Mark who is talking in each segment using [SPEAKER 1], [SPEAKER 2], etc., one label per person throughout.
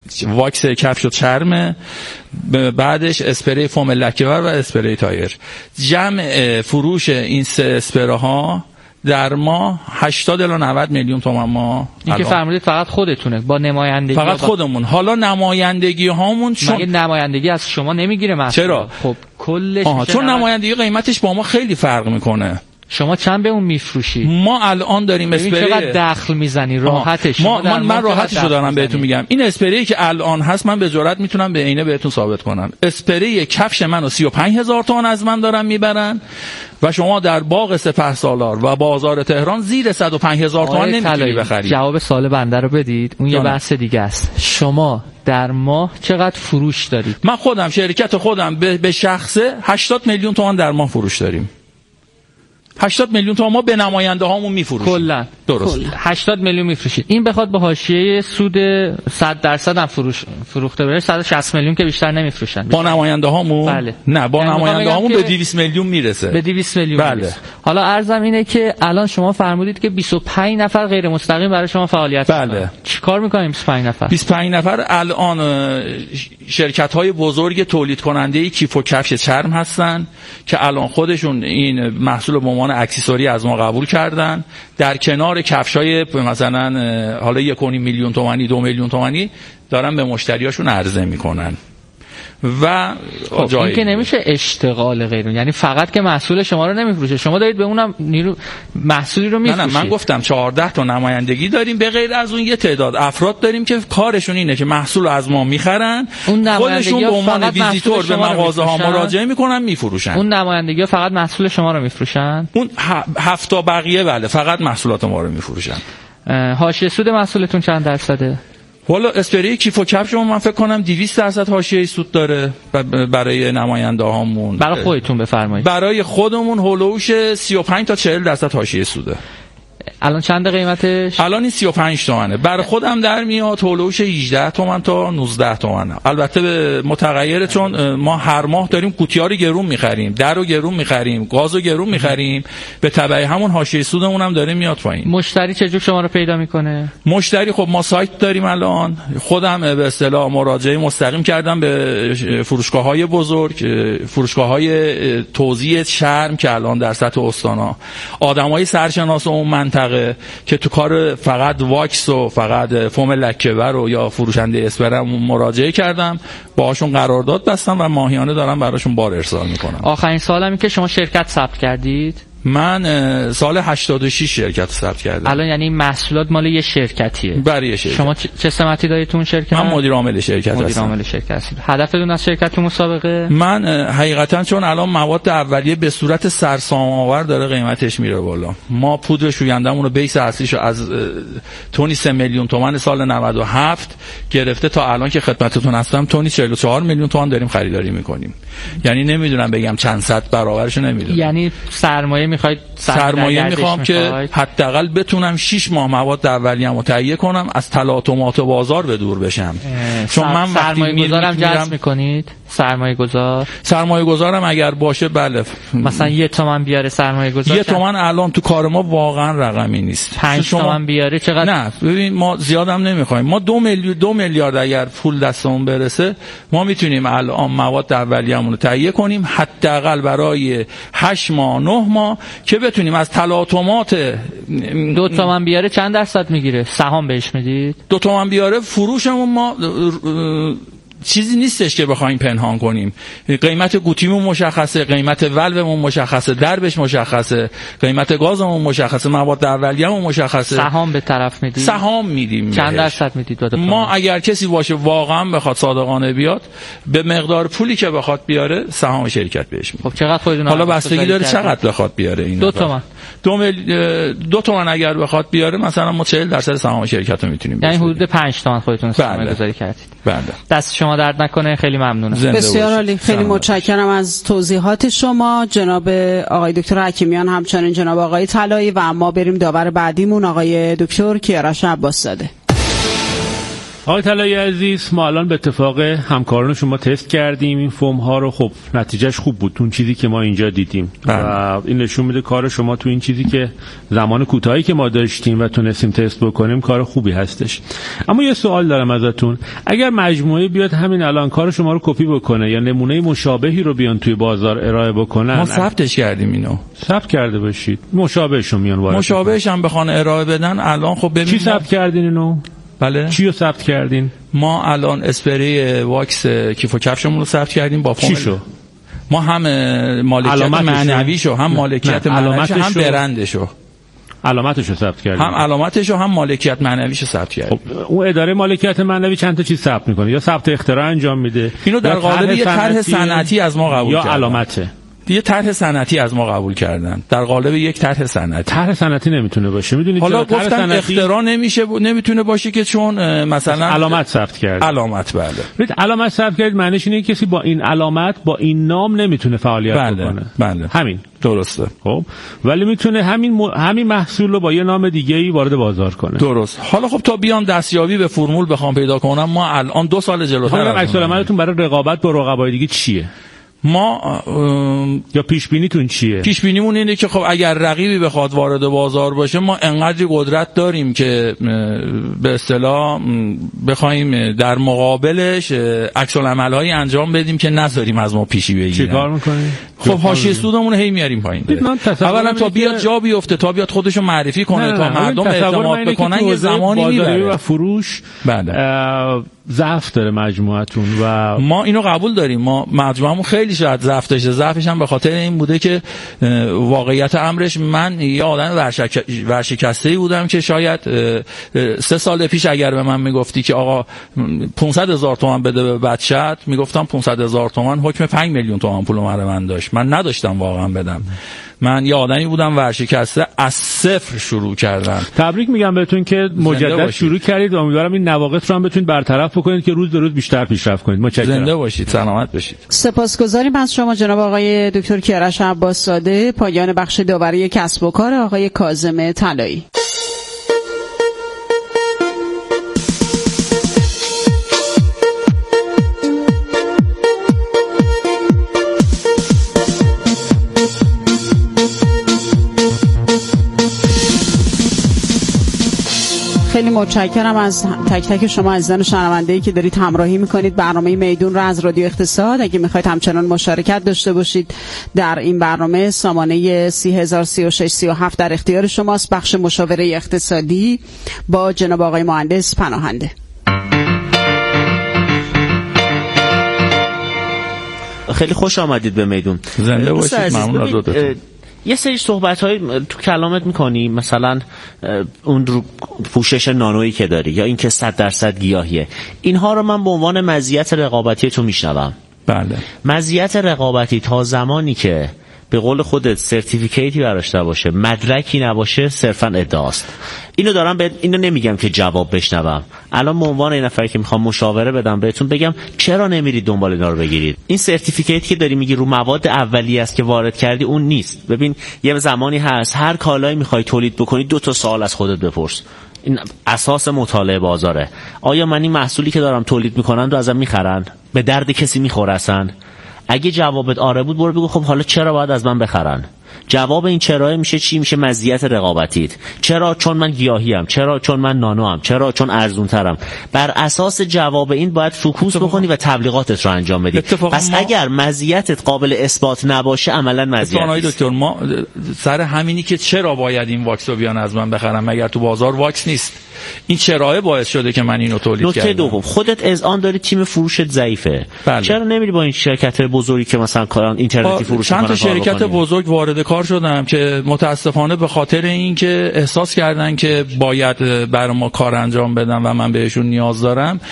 [SPEAKER 1] واکس کفش و چرم، بعدش اسپری فوم لکه‌ور و اسپری تایر. جمع فروش این 3 اسپری ها در ماه 80 الی 90 میلیون تومان. ما
[SPEAKER 2] این که فرمودید فقط خودتونه با نمایندگی؟
[SPEAKER 1] فقط خودمون. حالا نمایندگی هامون
[SPEAKER 2] مگه نمایندگی از شما نمیگیره مثلا؟
[SPEAKER 1] چرا؟
[SPEAKER 2] خب کلش
[SPEAKER 1] چون نمایندگی قیمتش با ما خیلی فرق میکنه.
[SPEAKER 2] شما چند به اون میفروشی؟
[SPEAKER 1] ما الان داریم اسپری
[SPEAKER 2] چقدر دخل میزنی راحتش؟
[SPEAKER 1] من راحتشو دارم بهتون میگم. این اسپری که الان هست من به جرئت میتونم به عینه بهتون ثابت کنم. اسپری کفش منو 35000 تومان از من دارن میبرن و شما در باغ سپهسالار و بازار تهران زیر 105000 تومان نمیتونی بخری.
[SPEAKER 2] جواب سوال بنده رو بدید. اون یه بحث دیگه است. شما در ماه چقدر فروش دارید؟
[SPEAKER 1] من خودم شرکت خودم به شخصه 80 میلیون تومان در ماه فروش داریم. 80 میلیون تومان ما به نماینده هامون میفروشیم
[SPEAKER 2] کلا.
[SPEAKER 1] درست.
[SPEAKER 2] 80 میلیون میفروشید. این بخواد با حاشیه سود 100% هم فروخته بره 160 میلیون که بیشتر نمیفروشن
[SPEAKER 1] با نماینده هامون.
[SPEAKER 2] بله.
[SPEAKER 1] نه با نماینده هامون به 200 میلیون میرسه.
[SPEAKER 2] به 200 میلیون
[SPEAKER 1] بله.
[SPEAKER 2] میرسه. حالا عرضم اینه که الان شما فرمودید که 25 نفر غیر مستقیم برای شما فعالیت
[SPEAKER 1] بله.
[SPEAKER 2] میکنن. چیکار میکنیم 25 نفر؟
[SPEAKER 1] 25 نفر الان شرکت های بزرگ تولید کننده کیف و کفش چرم هستن که الان خودشون این محصول به عنوان اکسسوری از ما قبول کردن. در کنار کفشای مثلا حالا 1.5 میلیون تومانی 2 میلیون تومانی دارن به مشتریاشون عرضه میکنن. و
[SPEAKER 2] خب این که نمیشه اشتغال غیرون، یعنی فقط که محصول شما رو نمیفروشه، شما دارید به اونم نیرو محصولی رو میفروشید.
[SPEAKER 1] نه من گفتم 14 تا نمایندگی داریم، به غیر از اون یه تعداد افراد داریم که کارشون اینه که محصول رو از ما میخرن، خودشون به عنوان ویزیتور به مغازه ها مراجعه میکنن میفروشن.
[SPEAKER 2] اون نمایندگی فقط محصول شما رو میفروشن؟
[SPEAKER 1] اون 7 تا بقیه بله فقط محصولات ما رو میفروشن.
[SPEAKER 2] حاشیه سود محصولتون چند درصده؟
[SPEAKER 1] والا اسپری کیف و کفش من فکر کنم 200% حاشیه سود داره برای نماینده هامون.
[SPEAKER 2] برای خودتون بفرمایید.
[SPEAKER 1] برای خودمون هولوش 35 تا 40% حاشیه سوده.
[SPEAKER 2] الان چند قیمتش؟
[SPEAKER 1] الان این 35 تومنه. برای خودم در میاد هولوش 18 تومن تا 19 تومنه. البته به متغیره، چون ما هر ماه داریم قوطی‌ها رو گرون می‌خریم، در رو گرون می‌خریم، گاز رو گرون می‌خریم، به تبع همون حاشیه سودمون هم داره میاد پایین.
[SPEAKER 2] مشتری چجور شما رو پیدا می‌کنه؟
[SPEAKER 1] مشتری خب ما سایت داریم الان، خودم به اصطلاح مراجعه مستقیم کردم به فروشگاه‌های بزرگ، فروشگاه‌های توزیع شرم که الان در سطح استان‌ها آدمای سرشناس اون منطقه که تو کار فقط واکس و فقط فوم لکه‌ور و یا فروشنده اسپرم مراجعه کردم، باهاشون قرارداد بستم و ماهیانه دارم براشون بار ارسال میکنم.
[SPEAKER 2] آخرین سوالم این که شما شرکت ثبت کردید؟
[SPEAKER 1] من سال 86 شرکت ثبت کردم.
[SPEAKER 2] الان یعنی محصولات مال یه شرکتیه؟
[SPEAKER 1] برای شرکت.
[SPEAKER 2] شما چه سمتی دارید تو اون شرکت؟
[SPEAKER 1] من مدیر عامل شرکت هستم.
[SPEAKER 2] مدیر عامل شرکت هستید. هدفتون از شرکت تو مسابقه؟
[SPEAKER 1] من حقیقتا چون الان مواد اولیه به صورت سرسام‌آور داره قیمتش میره بالا، ما پودر شویندمون رو بیس اصلیشو از تونی 3 میلیون تومان سال 97 گرفته تا الان که خدمتتون هستم تونی 44 میلیون تومان داریم خریداری میکنیم. یعنی نمیدونم بگم چند صد برابرشو نمیدونم.
[SPEAKER 2] یعنی سرمایه
[SPEAKER 1] میخوام که حداقل بتونم 6 ماه مواد اولیه‌مو تهیه کنم، از تلاطمات بازار به دور بشم. چون من
[SPEAKER 2] سرمایه‌گذارم جذب میکنید؟
[SPEAKER 1] سرمایه‌گذارم اگر باشه بله.
[SPEAKER 2] مثلا 1 تومن بیاره سرمایه‌گذار؟
[SPEAKER 1] 1 تومن الان تو کار ما واقعا رقمی نیست.
[SPEAKER 2] 5 تومن بیاره چقدر؟
[SPEAKER 1] نه ببین ما زیادم نمیخوایم. ما 2 میلیارد اگر پول دستمون برسه ما میتونیم الان مواد اولیه‌مون رو تهیه کنیم، حداقل برای 8 ماه 9 ماه که بتونیم از تلاطمات
[SPEAKER 2] 2 تومن بیاره چند درصد میگیره؟ سهام بهش میدید؟
[SPEAKER 1] 2 تومن بیاره فروشمون ما چیزی نیستش که بخوایم پنهان کنیم. قیمت قوطیمون مشخصه، قیمت والومون مشخصه، دربش مشخصه، قیمت گازمون مشخصه، مواد اولیه‌مون مشخصه.
[SPEAKER 2] سهام به طرف میدید؟
[SPEAKER 1] سهام میدیم.
[SPEAKER 2] چند درصد میدید؟
[SPEAKER 1] ما اگر کسی باشه واقعا بخواد صادقانه بیاد به مقدار پولی که بخواد بیاره سهام شرکت بهش میدیم.
[SPEAKER 2] خب چقدر خودتون
[SPEAKER 1] حالا بستگی داره چقدر بخواد بیاره. این
[SPEAKER 2] 2 تومن
[SPEAKER 1] 2 تومن اگر بخواد بیاره مثلا ما 40% سهام شرکت رو میتونیم.
[SPEAKER 2] یعنی حدود 5 تومن خودتون سرمایه‌گذاری کردید.
[SPEAKER 1] بله.
[SPEAKER 2] دست شما درد نکنه، خیلی ممنونم.
[SPEAKER 3] بسیار عالی، خیلی متشکرم از توضیحات شما جناب آقای دکتر حکیمیان، همچنین جناب آقای طلایی. و اما بریم داور بعدیمون آقای دکتر کیارش عباس‌زاده.
[SPEAKER 4] آقای طلایی عزیز، ما الان به اتفاق همکاران شما تست کردیم این فوم ها رو. خب نتیجهش خوب بود تو اون چیزی که ما اینجا دیدیم و این نشون میده کار شما تو این چیزی که زمان کوتاهی که ما داشتیم و تونستیم تست بکنیم کار خوبی هستش. اما یه سوال دارم ازتون، اگر مجموعه بیاد همین الان کار شما رو کپی بکنه یا نمونه مشابهی رو بیان توی بازار ارائه بکنن،
[SPEAKER 1] ما ثبتش کردیم، اینو
[SPEAKER 4] ثبت کرده باشید، مشابهشون میان وارد،
[SPEAKER 1] مشابهش هم بخوان ارائه بدن. الان خب ببین
[SPEAKER 4] چی ثبت کردین اینو؟
[SPEAKER 1] بله،
[SPEAKER 4] چی رو ثبت کردین؟
[SPEAKER 1] ما الان اسپری واکس کیف و کفشمون رو ثبت کردیم با فوم.
[SPEAKER 4] چی شو؟
[SPEAKER 1] ما هم مالکیت معنویشو، هم مالکیت معنویشو، هم برندشو،
[SPEAKER 4] علامتشو ثبت کردیم.
[SPEAKER 1] هم علامتشو هم مالکیت معنویشو ثبت کردیم.
[SPEAKER 4] خب اون اداره مالکیت معنوی چند تا چیز ثبت میکنه؟ یا ثبت اختراع انجام میده،
[SPEAKER 1] اینو در قالب یه طرح صنعتی از ما قبول
[SPEAKER 4] یا
[SPEAKER 1] کردن،
[SPEAKER 4] علامته
[SPEAKER 1] یه طرح صنعتی از ما قبول کردن در قالب یک طرح صنعتی.
[SPEAKER 4] طرح صنعتی نمیتونه باشه، میدونید
[SPEAKER 1] حالا گفتن اختراع نمیتونه باشه که چون مثلا
[SPEAKER 4] علامت ثبت کرد.
[SPEAKER 1] علامت، بله.
[SPEAKER 4] ببین علامت ثبت کرد معنیش اینه کسی با این علامت با این نام نمیتونه فعالیت بکنه.
[SPEAKER 1] بله.
[SPEAKER 4] همین
[SPEAKER 1] درسته.
[SPEAKER 4] خب ولی میتونه همین محصول رو با یه نام دیگه‌ای وارد بازار کنه.
[SPEAKER 1] درست. حالا خب تا بیان دستیابی به فرمول بخوام پیدا کنم، ما الان 2 سال جلوتر.
[SPEAKER 4] حالا عکس العملتون برای رقابت با رقبای دیگه چیه؟
[SPEAKER 1] ما
[SPEAKER 4] یا پیش بینیتون چیه؟
[SPEAKER 1] پیش بینیمون اینه که خب اگر رقیبی بخواد وارد بازار باشه، ما انقدر قدرت داریم که به اصطلاح بخوایم در مقابلش عکس العمل‌هایی انجام بدیم که نذاریم از ما پیشی بگیرن.
[SPEAKER 4] چیکار می‌کنید؟
[SPEAKER 1] خب حاشیه سودمون رو هی میاریم پایین. اولا تا بیاد جا بیفته، تا بیاد خودشو معرفی کنه، تا مردم اعتماد بکنن، یه زمانی میبره.
[SPEAKER 4] و فروش ضعف داره مجموعتون و
[SPEAKER 1] ما اینو قبول داریم. ما مجموعمون خیلی شاید ضعف داشته. ضعفش هم به خاطر این بوده که واقعیت امرش من یه آدم ورشکسته‌ای بودم که شاید 3 سال پیش اگر به من میگفتی که آقا 500,000 تومان بده به بچت، میگفتم 500,000 تومان حکم 5 میلیون تومان پول من داشت. من نداشتم واقعا بدم. من یه آدمی بودم ورشکسته، از صفر شروع کردم.
[SPEAKER 4] تبریک میگم بهتون که مجدد شروع کردید و امیدوارم این نواقص رو هم بتونید برطرف بکنید که روز به روز بیشتر پیشرفت کنید. متشکرم.
[SPEAKER 1] زنده باشید، سلامت باشید.
[SPEAKER 3] سپاسگزاریم از شما جناب آقای دکتر کیارش عباس‌زاده. پایان بخش داوری کسب و کار آقای کاظم طلایی. خیلی متشکرم از تک تک شما عزیزان شنونده‌ای که دارید همراهی میکنید برنامه میدون رو از رادیو اقتصاد. اگه میخواید همچنان مشارکت داشته باشید در این برنامه، سامانه 303637 در اختیار شماست. بخش مشاوره اقتصادی با جناب آقای مهندس پناهنده.
[SPEAKER 5] خیلی خوش آمدید به میدون.
[SPEAKER 1] زنده باشید. ممنون از لطفتون.
[SPEAKER 5] یه سری صحبت‌های تو کلامت می‌کنی، مثلا اون رو پوشش نانویی که داری یا اینکه 100% گیاهیه، اینها رو من به عنوان مزیت رقابتی تو میشنوم.
[SPEAKER 1] بله.
[SPEAKER 5] مزیت رقابتی تا زمانی که به قول خودت سرتیفیکیتی براش نباشه، مدرکی نباشه، صرفا ادعاست. اینو نمیگم که جواب بشنوم. الان به عنوان این نفری که میخوام مشاوره بدم بهتون بگم چرا نمیرید دنبال اینا رو بگیرید. این سرتیفیکیتی که داری میگی رو مواد اولیه است که وارد کردی، اون نیست. ببین یه زمانی هست هر کالایی میخوای تولید بکنی 2 تا سوال از خودت بپرس. این اساس مطالعه بازاره. آیا من این محصولی که دارم تولید میکنن رو ازم میخرن؟ به درد کسی میخوره اصلا؟ اگه جوابت آره بود، برو بگو خب حالا چرا باید از من بخرن؟ جواب این چرا میشه چی؟ میشه مزیت رقابتیت. چرا؟ چون من گیاهیم. چرا؟ چون من نانوام. چرا؟ چون ارزونترم. بر اساس جواب این باید فوکوس بکنی و تبلیغاتت رو انجام بدی. پس اگر مزیتت قابل اثبات نباشه، عملا مزیت نیست.
[SPEAKER 1] دکتر، ما سر همینی که چرا باید این واکس رو بیان از من بخرم مگر تو بازار واکس نیست؟ این چرا باعث شده که من اینو تولید کردم.
[SPEAKER 5] نکته دوم، خودت اذعان داری تیم فروشت ضعیفه.
[SPEAKER 1] بله.
[SPEAKER 5] چرا نمیری با این شرکت بزرگی که مثلا کارن اینترنتی فروش میکنن؟
[SPEAKER 1] چند تا شرکت بزرگ وارد کار شدم که متاسفانه به خاطر اینکه احساس کردن که باید برای ما کار انجام بدن و من بهشون نیاز دارم،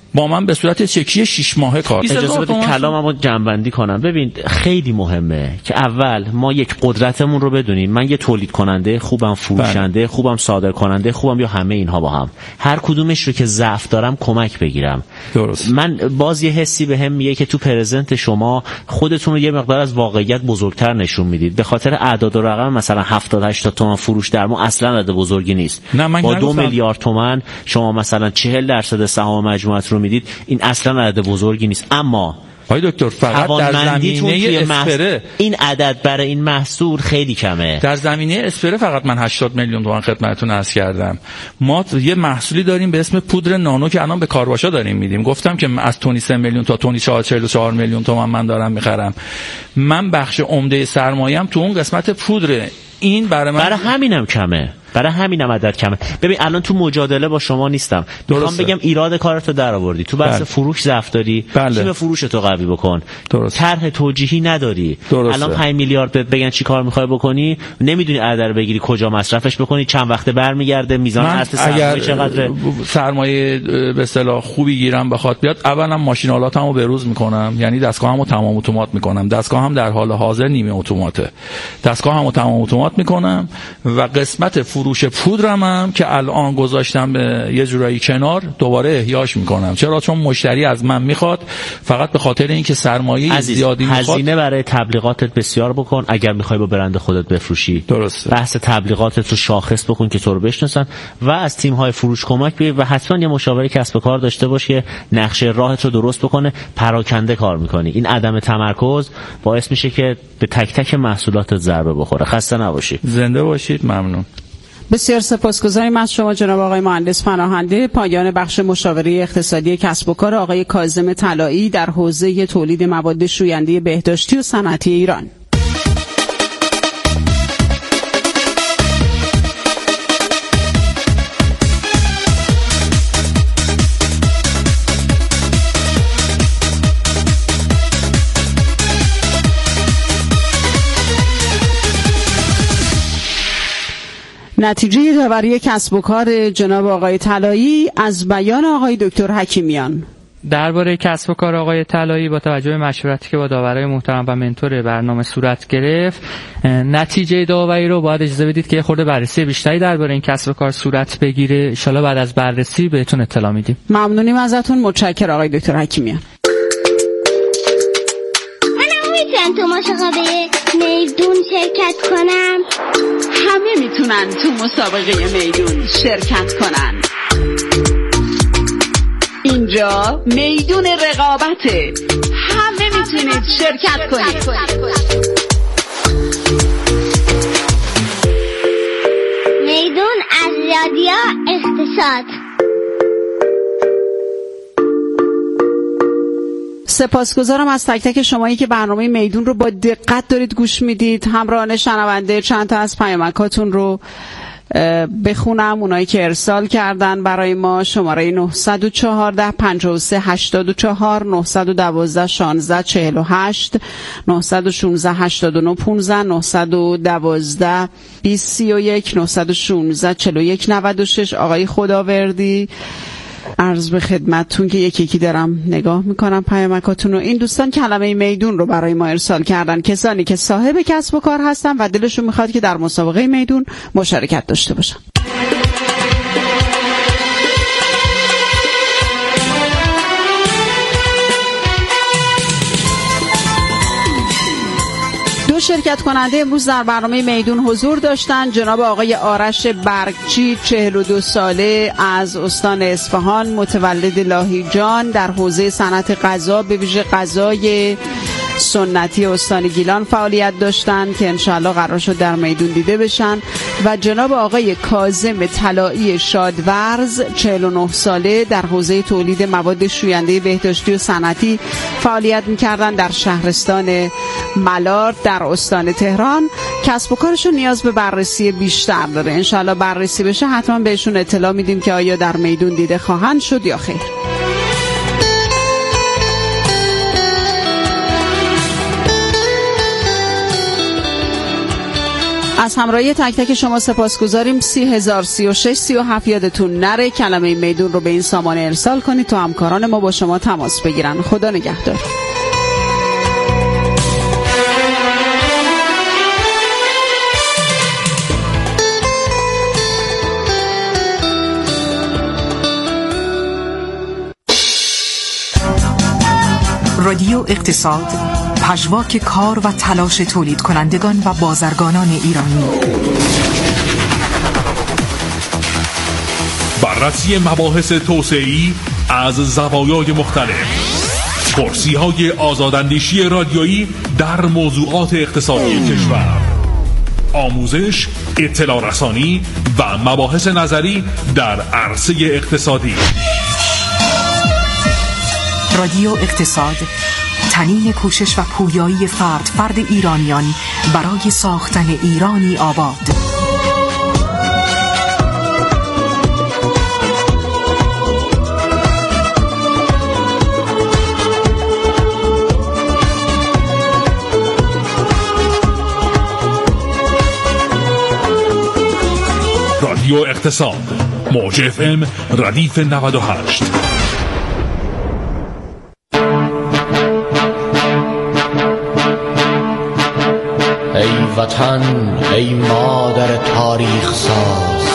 [SPEAKER 1] با من به صورت چکی 6 ماهه کار.
[SPEAKER 5] اجازه بده کلاممو جمع‌بندی کنم. ببین خیلی مهمه که اول ما یک قدرتمون رو بدونیم. من یه تولید کننده خوبم، فروشنده خوبم، صادر کننده خوبم، یا همه اینها با هم. هر کدومش رو که ضعف دارم کمک بگیرم.
[SPEAKER 1] درست.
[SPEAKER 5] من باز یه حسی بهم میگه که تو پرزنت شما خودتون رو یه مقدار از واقعیت بزرگتر نشون میدید. به خاطر اعداد و رقم مثلا 70-80 تومن فروش در ما اصلا عدد بزرگی نیست. با 2 میلیارد تومان شما مثلا 40% سهام مجموعت رو میدید، این اصلا عدد بزرگی نیست. اما
[SPEAKER 1] آقای دکتر فقط در زمینه اسپره
[SPEAKER 5] این عدد برای این محصول خیلی کمه.
[SPEAKER 1] در زمینه اسپره فقط من 80 میلیون تومان خدمتتون عرض کردم. ما یه محصولی داریم به اسم پودر نانو که الان به کارباشا داریم میدیم. گفتم که از تونی 3 میلیون تا تونی 44 میلیون تومان من دارم میخرم. من بخش عمده سرمایه‌ام تو اون قسمت پودره. این برای
[SPEAKER 5] همینم کمه. برای همینم عدد کمه. ببین الان تو مجادله با شما نیستم. میخوام بگم ایراد کارتو در آوردی. تو بحث فروش ضعف داری. تیم فروشتو قوی بکن. طرح توجیهی نداری. الان 5 میلیارد بهت بگن چی کار میخوای بکنی، نمیدونی عدد بگیری کجا مصرفش بکنی، چند وقته برمیگرده، میزان ارز سرمایه چقدره.
[SPEAKER 1] سرمایه به اصطلاح خوبی گیرم بخواد بیاد، اولا ماشینالاتمو بروز میکنم، یعنی دستگاهمو تمام اتومات میکنم. دستگاهم در حال حاضر نیمه اتوماته. دستگاهمو تمام اتومات میکنم و قسمت فروش پودرم هم که الان گذاشتم به یه جورایی کنار، دوباره احیاش میکنم. چرا؟ چون مشتری از من میخواد، فقط به خاطر اینکه سرمایه زیادی میخواد.
[SPEAKER 5] هزینه برای تبلیغاتت بسیار بکن اگر میخوای با برند خودت بفروشی.
[SPEAKER 1] درسته.
[SPEAKER 5] بحث تبلیغاتت رو شاخص بکن که تو رو بشناسن و از تیم‌های فروش کمک بگیر و حتما یه مشاور کسب و کار داشته باش که نقشه راهت رو درست بکنه. پراکنده کار میکنی. این عدم تمرکز باعث میشه که به تک تک محصولاتت ضربه بخوره. خسته نباشید.
[SPEAKER 1] زنده باشید. ممنون.
[SPEAKER 3] بسیار سپاسگزاریم از شما جناب آقای مهندس پناهنده. پایان بخش مشاوره اقتصادی کسب و کار آقای کاظم طلایی در حوزه تولید مواد شوینده بهداشتی و صنعتی ایران. نتیجه داوری کسب و کار جناب آقای طلایی از بیان آقای دکتر حکیمیان.
[SPEAKER 2] درباره کسب و کار آقای طلایی با توجه به مشورتی که با داورای محترم و منتور برنامه صورت گرفت، نتیجه داوری رو باید اجازه بدید که خورده بررسی بیشتری درباره این کسب و کار صورت بگیره. ان شاءالله بعد از بررسی بهتون اطلاع میدیم.
[SPEAKER 3] ممنونیم ازتون. متشکرم آقای دکتر حکیمیان.
[SPEAKER 6] میتونن تو مسابقه میدون شرکت کنم؟
[SPEAKER 3] همه میتونن تو مسابقه میدون شرکت کنن. اینجا میدون رقابته. همه میتونید شرکت کنید.
[SPEAKER 6] میدون از رادیو اقتصاد.
[SPEAKER 3] سپاسگزارم از تک تک شمایی که برنامه میدون رو با دقت دارید گوش میدید. همراهان شنونده چند تا از پیامکاتون رو بخونم. اونایی که ارسال کردن برای ما: شماره 914 53 84 912 16 48 916 89 15 912 20 31 916 41 96. آقای خداوردی، عرض به خدمتتون که یکی یکی دارم نگاه میکنم پیامکاتون رو. این دوستان کلمه میدون رو برای ما ارسال کردن، کسانی که صاحب کسب و کار هستن و دلشون میخواد که در مسابقه میدون مشارکت داشته باشن. شرکت کننده امروز در برنامه میدون حضور داشتند. جناب آقای آرش برگچی 42 ساله از استان اصفهان، متولد لاهیجان، در حوزه صنعت غذا به ویژه غذای سنتی استان گیلان فعالیت داشتند که انشاءالله قرار شد در میدون دیده بشن. و جناب آقای کاظم طلایی شادورز 49 ساله در حوزه تولید مواد شوینده بهداشتی و صنعتی فعالیت می‌کردند در شهرستان ملارد در استان تهران. کسب و کارشون نیاز به بررسی بیشتر داره. انشاءالله بررسی بشه حتما بهشون اطلاع میدیم که آیا در میدون دیده خواهند شد یا خیر. از همراهی تک تک شما سپاسگزاریم. 30,036 37 یادتون نره کلمه میدون رو به این سامانه ارسال کنید تا همکاران ما با شما تماس بگیرن. خدا نگهدار.
[SPEAKER 7] رادیو اقتصاد، پژواک کار و تلاش تولید کنندگان و بازرگانان ایرانی.
[SPEAKER 8] بررسی مباحث توسعه‌ای از زوایای مختلف. کرسی‌های آزاداندیشی رادیویی در موضوعات اقتصادی کشور. آموزش، اطلاع رسانی و مباحث نظری در عرصه اقتصادی.
[SPEAKER 7] رادیو اقتصاد، تنین کوشش و پویایی فرد ایرانیان برای ساختن ایرانی آباد.
[SPEAKER 8] رادیو اقتصاد، موج FM ردیف 98.
[SPEAKER 9] ای وطن، ای مادر تاریخ ساز،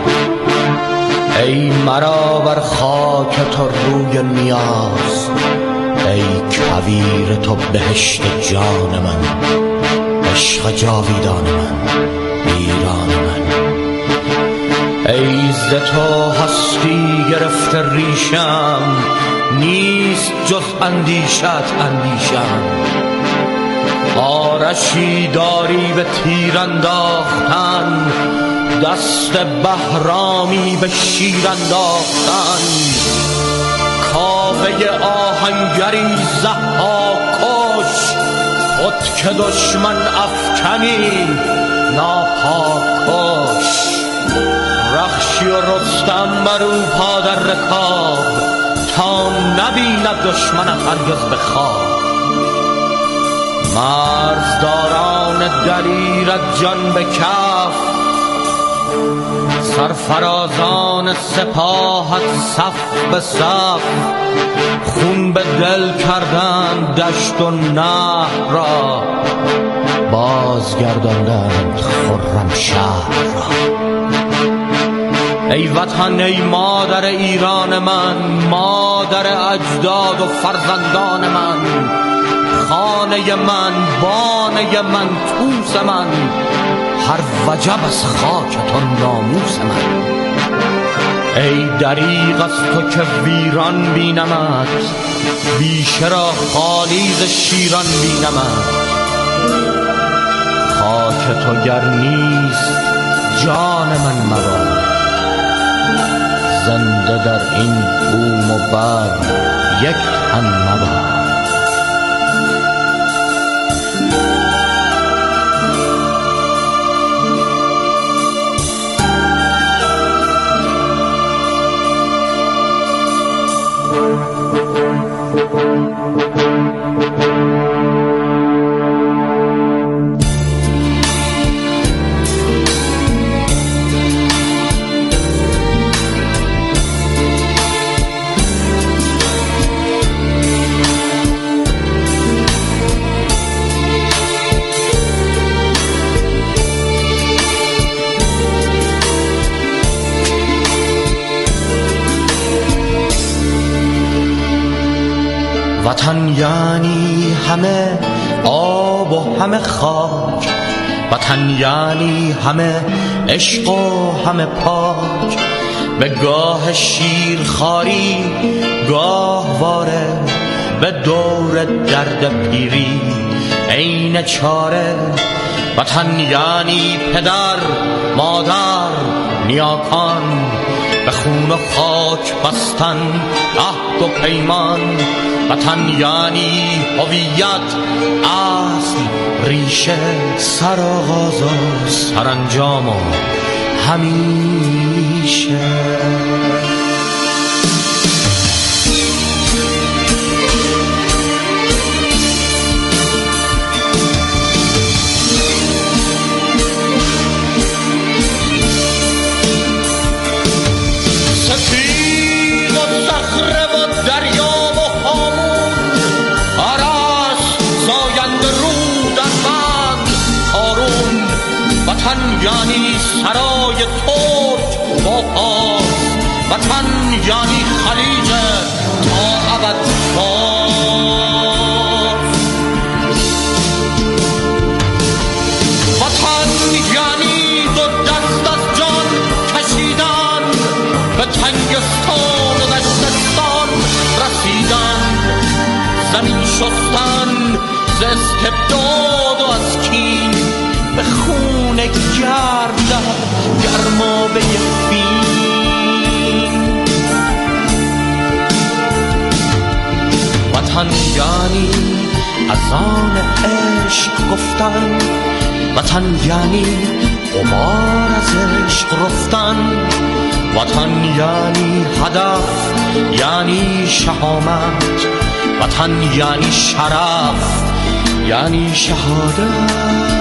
[SPEAKER 9] ای مرا بر خاک تو روی نیاز، ای کویر تو بهشت جان من، عشق جاویدان من، ایران من. ای ز تو هستی گرفته ریشم، نیست جز اندیشت اندیشم. آرشی داری به تیر انداختن، دست بهرامی به شیر انداختن. کاوه آهنگری ضحاک کش، خود که دشمن افکنی ناپاک کش. رخشی و رستم برو پا در رکاب، تا نبیند دشمن هرگز به خواب. مرزداران دلیرت جان به کف، سرفرازان سپاهت صف به صف. خون به دل کردند دشت و نهر را، بازگرداندند خرم شهر را. ای وطن، ای مادر ایران من، مادر اجداد و فرزندان من. خانه من، بانه من، توس من، هر وجب از خاکتون ناموس من. ای دریغ از تو که ویران بینمت، بیشه را خالی ز شیران بینمت. خاک تو گر نیست جان من مباد، زنده در این بوم و بر یک تن مباد. وطن یعنی همه آب و همه خاک، وطن یعنی همه عشق و همه پاک. به گاه شیرخواری گاه واره، به دور درد پیری عین چاره. وطن یعنی پدر، مادر، نیاکان، به خون و خاک بستن عهد و پیمان. وطن یعنی هویت، اصل، ریشه، سرآغاز و سرانجام و همیشه.
[SPEAKER 10] یعنی سرای ترک با پاس، وطن یعنی خلیج تا ابد باز. وطن یعنی دو دست از جان کشیدن، به تنگستان و دشتستان رسیدن، زمین شستن ز استبداد و از کین، به خون گردن گرمابه فین. وطن یعنی اذان عشق گفتن، وطن یعنی غبار از عشق رفتن، وطن یعنی هدف یعنی شهامت، وطن یعنی شرف یعنی شهادت،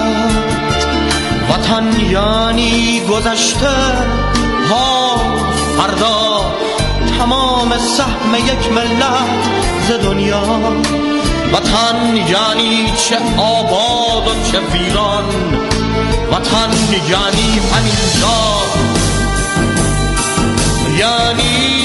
[SPEAKER 10] وطن یعنی گذشته ها فردا، تمام سهم یک ملت ز دنیا. وطن یعنی چه آباد و چه ویران، وطن یعنی همینجا، یعنی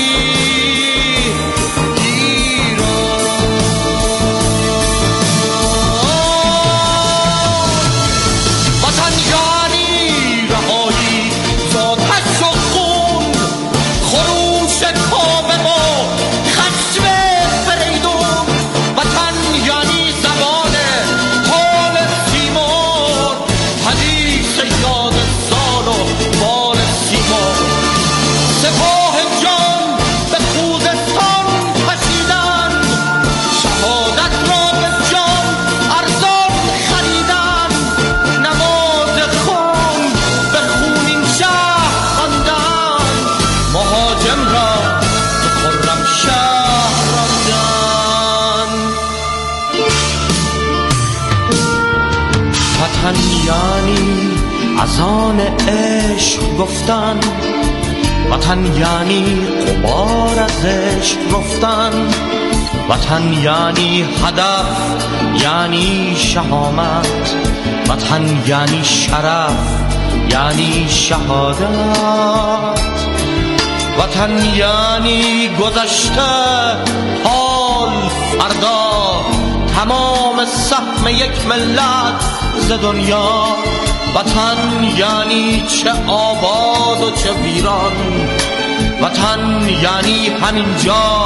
[SPEAKER 10] وطن یعنی اذان عشق گفتن، وطن یعنی غبار از عشق رفتن، وطن یعنی هدف یعنی شهامت، وطن یعنی شرف یعنی شهادت، وطن یعنی گذشته حال فردا، تمام سهم یک ملت ز دنیا. وطن یعنی چه آباد و چه ویران، وطن یعنی همینجا،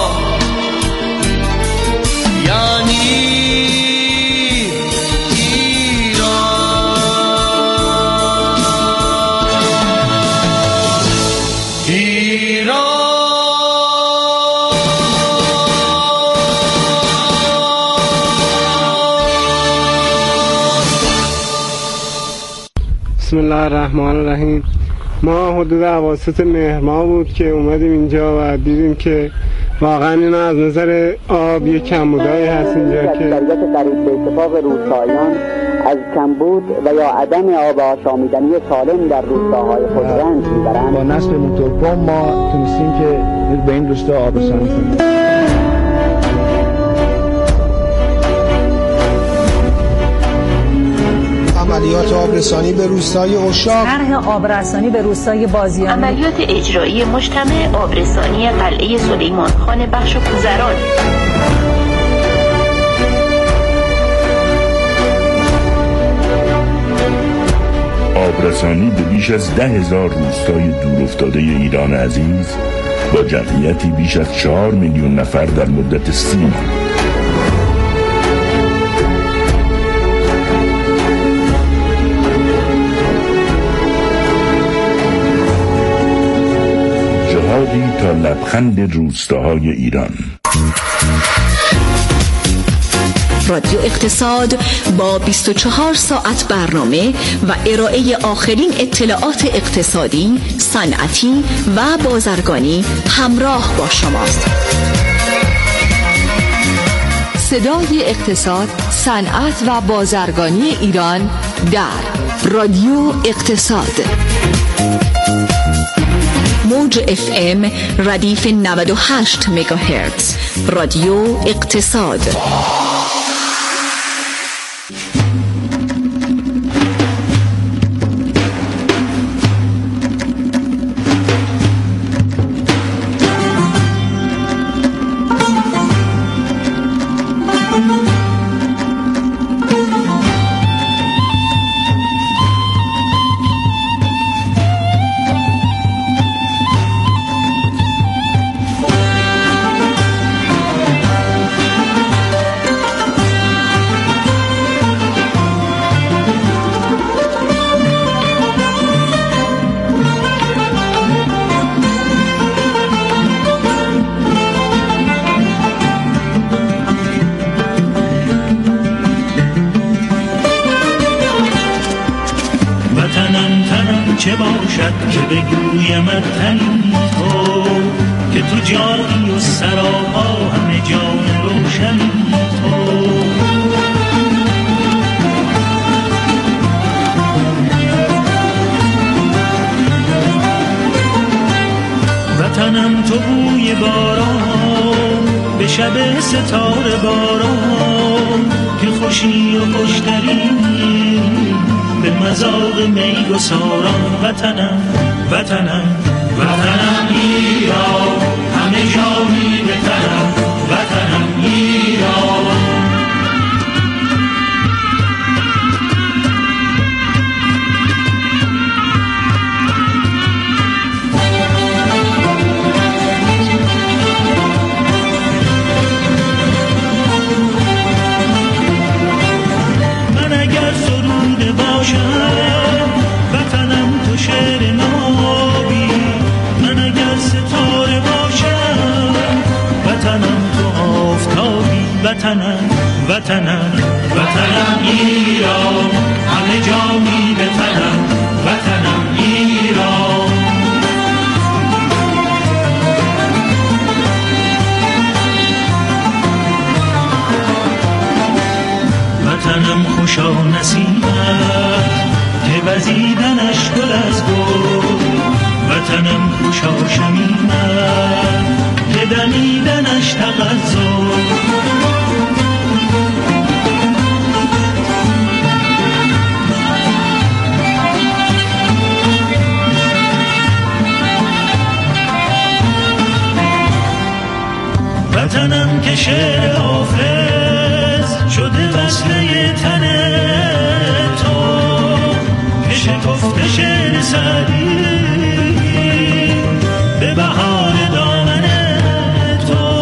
[SPEAKER 10] یعنی
[SPEAKER 11] بسم الله الرحمن الرحیم. ما حدود اواسط مهر ماه بود که اومدیم اینجا و دیدیم که واقعا اینا از نظر آب یک کمبودایی هست اینجا که
[SPEAKER 12] قریب به اتفاق روستاییان از کمبود و یا عدم آب آشامیدنی سالم در روستاهای خود رنج میبرند.
[SPEAKER 9] با نصب موتورپمپ ما تونستیم که به این روستا آب رسانی کنیم.
[SPEAKER 13] عملیات آبرسانی به روستای اشاق،
[SPEAKER 14] طرح آبرسانی به روستای بازیان،
[SPEAKER 15] عملیات اجرایی مجتمع آبرسانی قلعه سلیمان خان بخش کوزران.
[SPEAKER 16] آبرسانی به بیش از 10,000 روستای دورافتاده ایران عزیز با جمعیتی بیش از 4 میلیون نفر در مدت 30 ماه. جهادی تا لبخند روستاهای ایران.
[SPEAKER 17] رادیو اقتصاد با 24 ساعت برنامه و ارائه آخرین اطلاعات اقتصادی، صنعتی و بازرگانی همراه با شماست. صدای اقتصاد، صنعت و بازرگانی ایران در رادیو اقتصاد. موج FM ردیف 98 مگاهرتز. رادیو اقتصاد.
[SPEAKER 18] چه باشد که بگویمت تنی تو، که تو جانی و سراها همه جان روشنی تو. وطنم تو بوی باران به شب ستاره باران، که خوشی و خوشتری به مذاق می گساران. وطنم وطنم وطنم ایران، همه جانی به تنم وطنم ایران. وطنم تو شعر نابی، من اگر ستاره باشم وطنم تو آفتابی. وطنم وطنم وطنم ایران، همه جانی به تنم وطنم ایران. وطنم خوشا نسیمت که وزیدنش گل از گل، وطنم خوشا شمیمت که دمیدنش تغزل. وطنم که شعر حافظ شده وصله تن تو، که شکفته شعر سعدی به بهار دامن تو.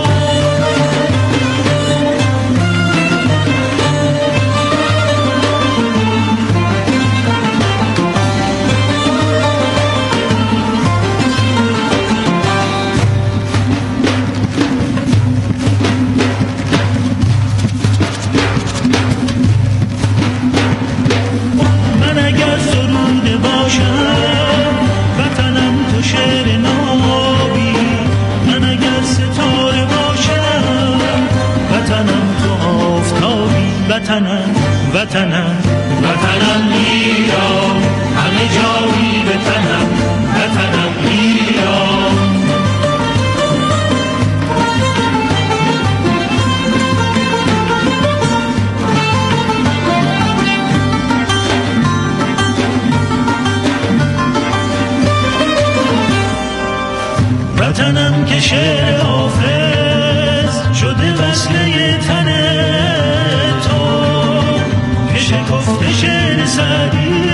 [SPEAKER 18] وطنم وطنم وطنم ایران، همه جایی به تنم وطنم ایران. وطنم که شعر حافظ شده وصله تن تو، که شکفته شعر سعدی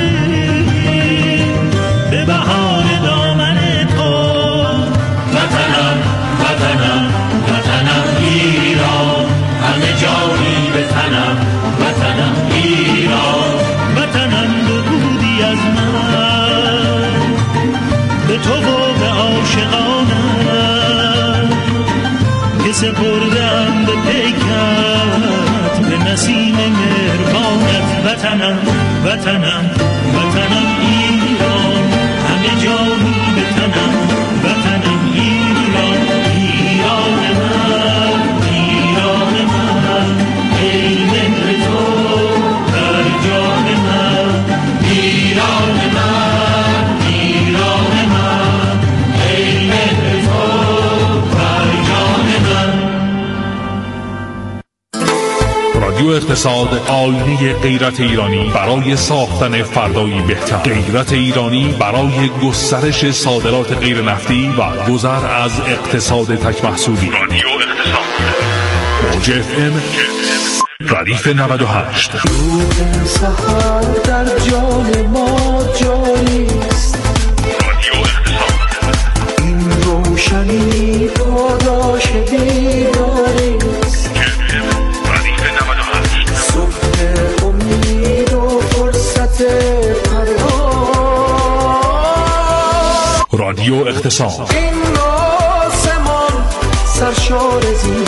[SPEAKER 18] به بهار دامن تو. وطنم وطنم وطنم ایران، همه جانی به تنم وطنم ایران. وطنم دو بودی از من به تو و به عاشقانم، که سپردم به پیکت به نسیم مهربانت. وطنم وطنم وطنم ایران، همه جانی به تنم وطنم ایران. ایران من ایران من، ای مهر تو در جان من. ایران من ایران من، ای مهر تو در جان من.
[SPEAKER 8] رادیو اقتصاد، آینه غیرت ایرانی برای ساختن فردایی بهتر. غیرت ایرانی برای گسترش صادرات غیر نفتی و گذر از اقتصاد تک محصولی. رادیو اقتصاد، موج FM ردیف 98.
[SPEAKER 10] روح سحر در جان ما جاریست،
[SPEAKER 8] رادیو اقتصاد.
[SPEAKER 10] این روشنی پاداش بیداریست.
[SPEAKER 8] ردیف 98.
[SPEAKER 10] صبح امید و فرصت پرواز.
[SPEAKER 8] رادیو اقتصاد.
[SPEAKER 10] این آسمان سرشار زیباست،